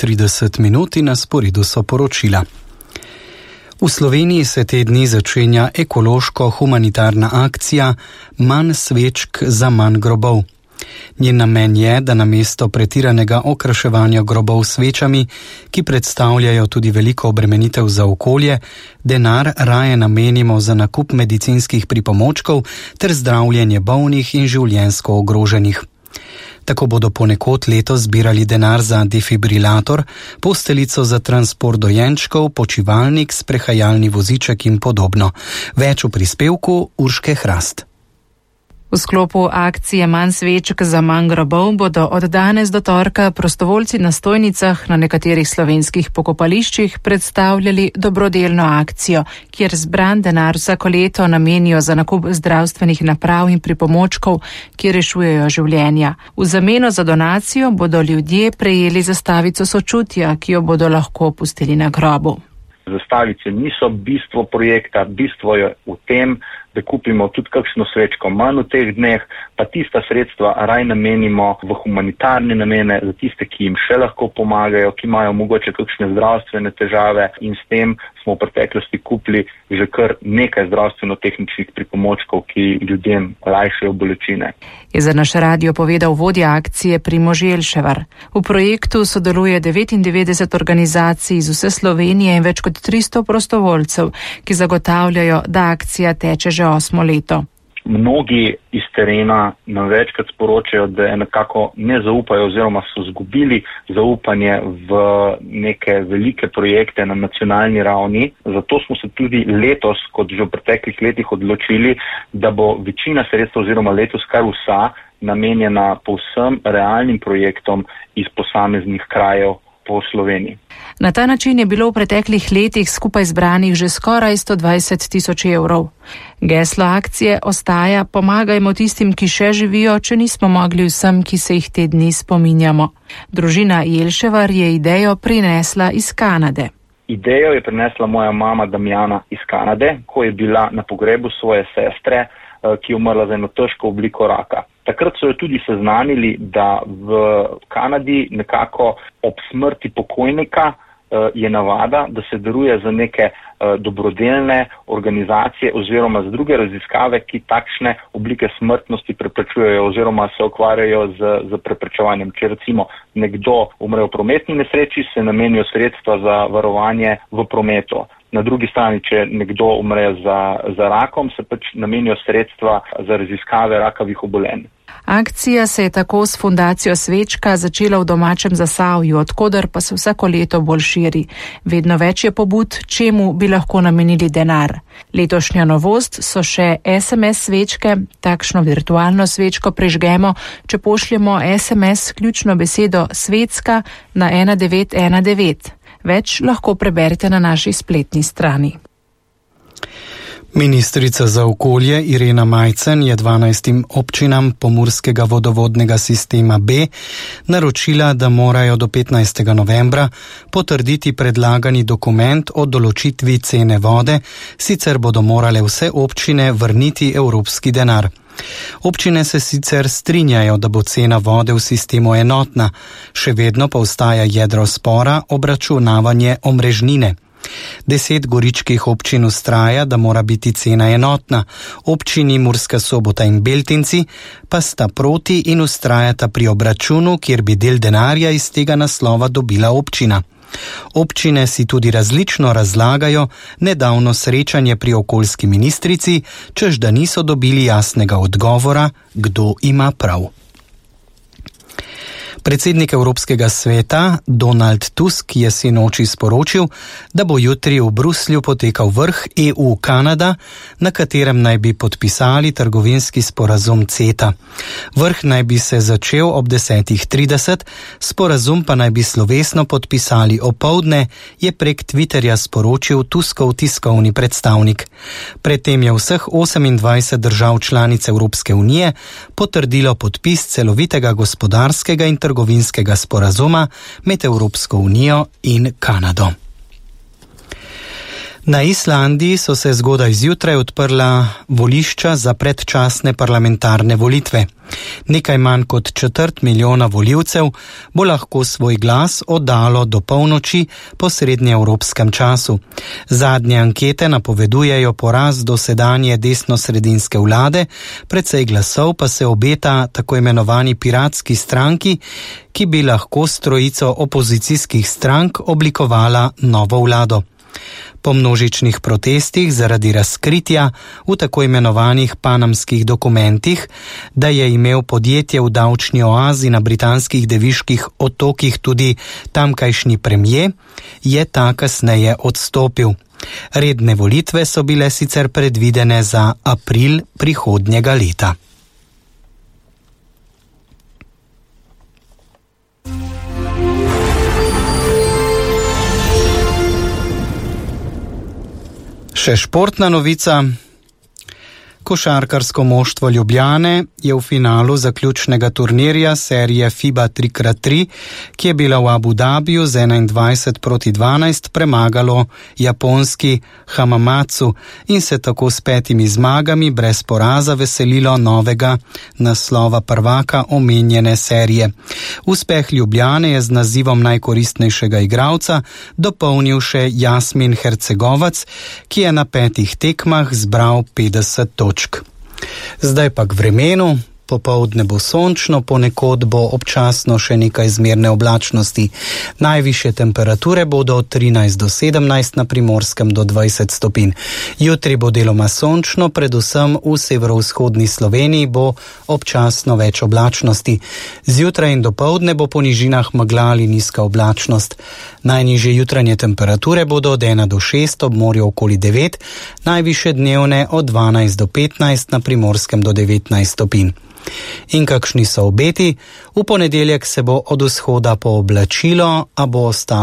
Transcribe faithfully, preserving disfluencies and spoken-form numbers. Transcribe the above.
trideset minut in na sporedu so poročila. V Sloveniji se te dni začenja ekološko-humanitarna akcija Manj svečk za manj grobov. Njen namen je, da namesto pretiranega okraševanja grobov s svečami, ki predstavljajo tudi veliko obremenitev za okolje, denar raje namenimo za nakup medicinskih pripomočkov ter zdravljenje bolnih in življenjsko ogroženih. Tako bodo ponekod letos zbirali denar za defibrilator, posteljico za transport dojenčkov, počivalnik, sprehajalni voziček in podobno. Več v prispevku Urške Hrast. V sklopu akcije Manj svečk za manj grobov bodo od danes do torka prostovoljci na stojnicah na nekaterih slovenskih pokopališčih predstavljali dobrodelno akcijo, kjer zbran denar vsako leto namenijo za nakup zdravstvenih naprav in pripomočkov, ki rešujejo življenja. V zameno za donacijo bodo ljudje prejeli zastavico sočutja, ki jo bodo lahko pustili na grobu. Zastavice niso bistvo projekta, bistvo je v tem, da kupimo tudi kakšno svečko manj v teh dneh, pa tista sredstva raj namenimo v humanitarne namene za tiste, ki jim še lahko pomagajo, ki imajo mogoče kakšne zdravstvene težave, in s tem smo v preteklosti kupili že kar nekaj zdravstveno-tehničnih pripomočkov, ki ljudem lajšajo bolečine. Je za naš radio povedal vodja akcije Primož Jelševar. V projektu sodeluje devetindevetdeset organizacij iz vse Slovenije in več kot tristo prostovoljcev, ki zagotavljajo, da akcija teče že osmo leto. Mnogi iz terena nam večkrat sporočajo, da nekako ne zaupajo oziroma so izgubili zaupanje v neke velike projekte na nacionalni ravni. Zato smo se tudi letos, kot že v preteklih letih, odločili, da bo večina sredstev oziroma letos kar vsa namenjena povsem realnim projektom iz posameznih krajev po Sloveniji. Na ta način je bilo v preteklih letih skupaj zbranih že skoraj sto dvajset tisoč evrov. Geslo akcije ostaja: pomagajmo tistim, ki še živijo, če nismo mogli vsem, ki se jih te dni spominjamo. Družina Jelševar je idejo prinesla iz Kanade. Idejo je prinesla moja mama Damjana iz Kanade, ko je bila na pogrebu svoje sestre, ki je umrla za eno težko obliko raka. Takrat so jo tudi seznanili, da v Kanadi nekako ob smrti pokojnika je navada, da se daruje za neke dobrodelne organizacije oziroma za druge raziskave, ki takšne oblike smrtnosti preprečujejo oziroma se ukvarjajo z, z preprečevanjem. Če recimo nekdo umre v prometni nesreči, se namenijo sredstva za varovanje v prometu. Na drugi strani, če nekdo umre za, za rakom, se pač namenijo sredstva za raziskave rakavih obolenj. Akcija se je tako s fundacijo Svečka začela v domačem Zasavju, odkoder pa se vsako leto bolj širi. Vedno več je pobud, čemu bi lahko namenili denar. Letošnja novost so še es em es svečke. Takšno virtualno svečko prežgemo, če pošljemo es em es ključno besedo Svetska na ena devet ena devet. Več lahko preberite na naši spletni strani. Ministrica za okolje Irena Majcen je dvanajstim občinam pomurskega vodovodnega sistema B naročila, da morajo do petnajstega novembra potrditi predlagani dokument o določitvi cene vode, sicer bodo morale vse občine vrniti evropski denar. Občine se sicer strinjajo, da bo cena vode v sistemu enotna, še vedno pa ostaja jedro spora obračunavanje omrežnine. Deset goričkih občin vztraja, da mora biti cena enotna. Občini Murska Sobota in Beltinci pa sta proti in vztrajata pri obračunu, kjer bi del denarja iz tega naslova dobila občina. Občine si tudi različno razlagajo nedavno srečanje pri okoljski ministrici, čež da niso dobili jasnega odgovora, kdo ima prav. Predsednik Evropskega sveta Donald Tusk je sinoči sporočil, da bo jutri v Bruslju potekal vrh E U-Kanada, na katerem naj bi podpisali trgovinski sporazum CETA. Vrh naj bi se začel ob desetih trideset, sporazum pa naj bi slovesno podpisali opoldne, je prek Twitterja sporočil Tuskov tiskovni predstavnik. Predtem je vseh osemindvajset držav članic Evropske unije potrdilo podpis celovitega gospodarskega in trgovinskega sporazuma med Evropsko unijo in Kanado. Na Islandiji so se zgodaj zjutraj odprla volišča za predčasne parlamentarne volitve. Nekaj manj kot četrt milijona volivcev bo lahko svoj glas oddalo do polnoči po srednjeevropskem času. Zadnje ankete napovedujejo poraz dosedanje desnosredinske vlade, precej glasov pa se obeta tako imenovani piratski stranki, ki bi lahko s trojico opozicijskih strank oblikovala novo vlado. Po množičnih protestih zaradi razkritja v tako imenovanih panamskih dokumentih, da je imel podjetje v davčni oazi na britanskih Deviških otokih tudi tamkajšnji premije, je ta kasneje odstopil. Redne volitve so bile sicer predvidene za april prihodnjega leta. Še športna novica. Košarkarsko moštvo Ljubljane je v finalu zaključnega turnirja serije FIBA tri krat tri, ki je bila v Abu Dhabiju z enaindvajset proti dvanajst premagalo japonski Hamamatsu in se tako s petimi zmagami brez poraza veselilo novega naslova prvaka omenjene serije. Uspeh Ljubljane je z nazivom najkoristnejšega igralca dopolnil še Jasmin Hercegovac, ki je na petih tekmah zbral petdeset točk. Zdaj pa k vremenu. Popoldne bo sončno, ponekod bo občasno še nekaj zmerne oblačnosti. Najvišje temperature bodo od trinajst do sedemnajst, na Primorskem do dvajset stopinj. Jutri bo deloma sončno, predvsem v severovzhodni Sloveniji bo občasno več oblačnosti. Zjutraj in dopoldne bo po nižinah megla ali nizka oblačnost. Najnižje jutranje temperature bodo od ena do šest, ob morju okoli devet, najvišje dnevne od dvanajst do petnajst, na Primorskem do devetnajst stopinj. In kakšni so obeti? V ponedeljek se bo od vzhoda pooblačilo, a bo ostalo